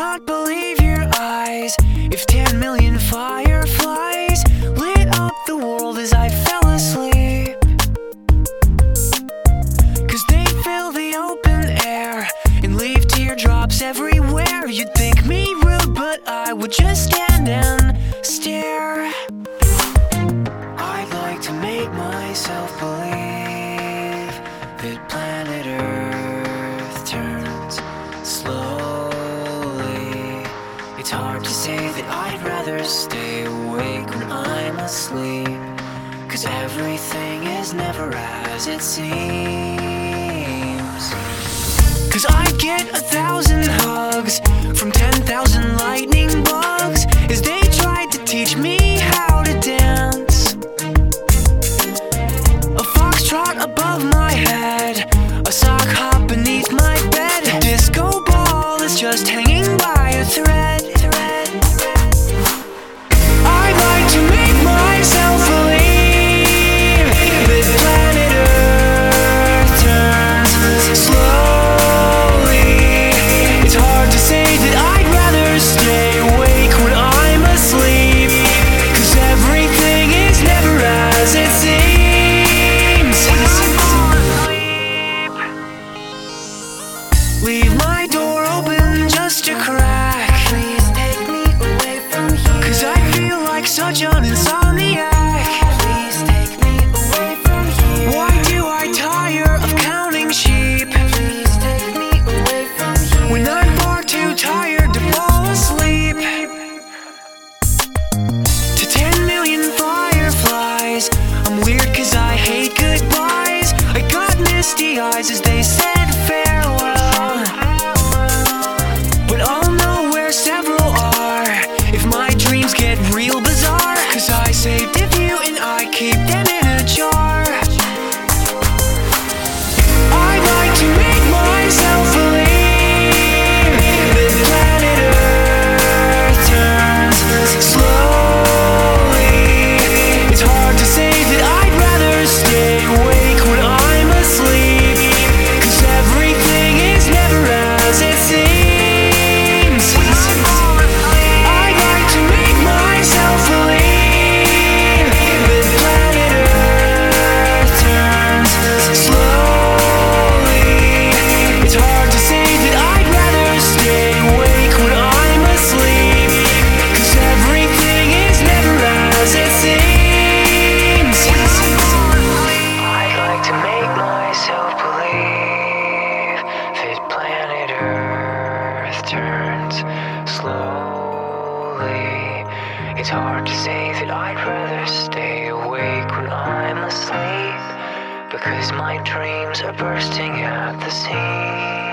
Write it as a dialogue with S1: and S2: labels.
S1: not believe your eyes if 10 million fireflies lit up the world as I fell asleep. 'Cause they fill the open air and leave teardrops everywhere. You'd think me rude, but I would just stand and stare. I'd like to make myself believe that planet Earth turns slowly. It's hard to say that I'd rather stay awake when I'm asleep, 'cause everything is never as it seems. 'Cause I get 1,000 hugs from 10,000 lightning bugs as they tried to teach me how to dance. A foxtrot above my head, a sock hop beneath my bed. A disco ball is just hanging by a thread. I'd like to make myself believe that planet Earth turns slowly. It's hard to say that I'd rather stay awake when I'm asleep, 'cause everything is never as it seems. Leave my door open just a crack. Please take me away from here, 'cause I feel like such an insomniac. Please take me away from here. Why do I tire of counting sheep? Please take me away from here, when I'm far too tired to fall asleep. To 10 million fireflies, I'm weird 'cause I hate goodbyes. I got misty eyes as they said farewell, but I'll know where several are if my dreams get real bizarre, 'cause I saved a few and I keep them in a jar. I'd like to make myself believe that planet Earth turns slowly. It's hard to say that I'd rather stay awake when I'm asleep, 'cause everything is never as it seems. I'd like to make myself believe that planet Earth turns slowly. It's hard to say that I'd rather stay awake when I'm asleep, 'cause everything is never as it seems. I'd like to make myself believe that planet Earth turns slowly. It's hard to say that I'd rather stay awake when I'm asleep, because my dreams are bursting at the seams.